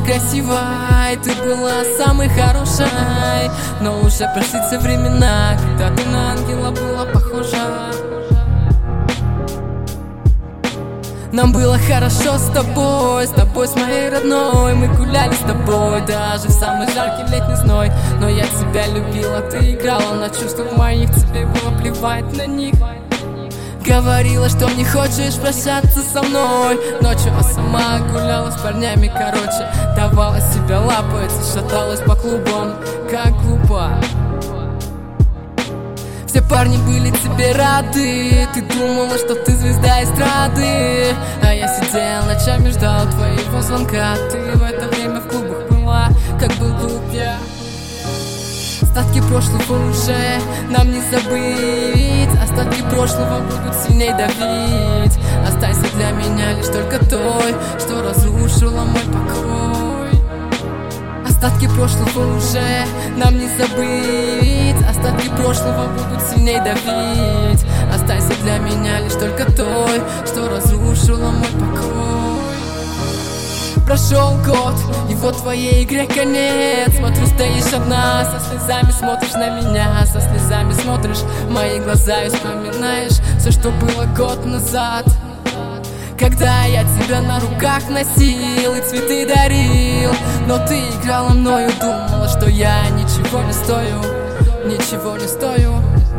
красивой, ты была самой хорошей. Но уже прошли те времена, когда ты на ангела была похожа. Нам было хорошо с тобой, с моей родной. Мы гуляли с тобой даже в самый жаркий летний зной. Но я тебя любила, ты играла на чувствах моих, тебе было плевать на них. Говорила, что не хочешь прощаться со мной ночью, а сама гуляла с парнями, короче. Давала себя лапать и шаталась по клубам, как глупо. Все парни были тебе рады, ты думала, что ты звезда эстрады. А я сидел ночами, ждал твоего звонка. Ты в это время в клубах была, как был глуп я. Остатки прошлого уже нам не забыть, остатки прошлого будут сильней давить. Останься для меня лишь только той, что разрушила мой покой. Остатки прошлого уже нам не забыть, остатки прошлого будут сильней давить. Останься для меня лишь только той, что разрушила мой покой. Прошел год, и вот твоей игре конец. Смотрю, стоишь одна, со слезами смотришь на меня, со слезами смотришь в мои глаза и вспоминаешь все, что было год назад. Когда я тебя на руках носил и цветы дарил, но ты играла мною, думала, что я ничего не стою, ничего не стою.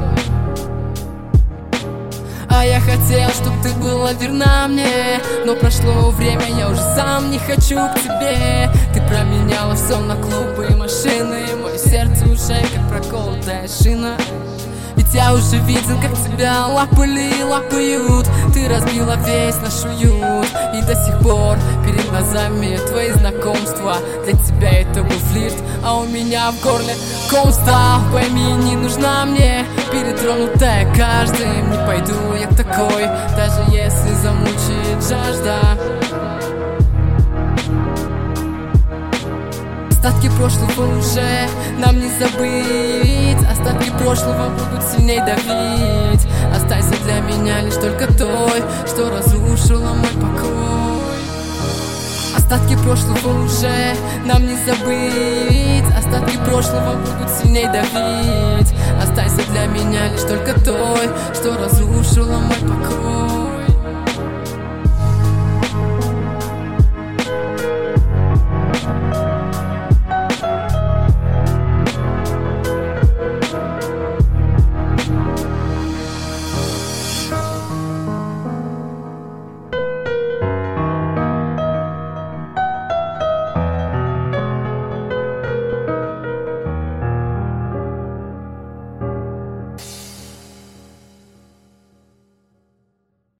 А я хотел, чтоб ты была верна мне, но прошло время, я уже сам не хочу к тебе. Ты променяла все на клубы и машины, мое сердце уже как проколотая шина. Ведь я уже видел, как тебя лапали и лапают. Ты разбила весь наш уют, и до сих пор перед глазами твои знакомства. Для тебя это был флирт, а у меня в горле ком стал. Пойми, не нужна мне перетронутая каждым. Не пойду я к такой, даже если замучит жажда. Остатки прошлого уже нам не забыть, остатки прошлого будут сильней давить. Останься для меня лишь только той, что разрушила мой покой. Остатки прошлого уже нам не забыть, остатки прошлого будут сильней давить. Останься для меня лишь только той, что разрушила мой покой.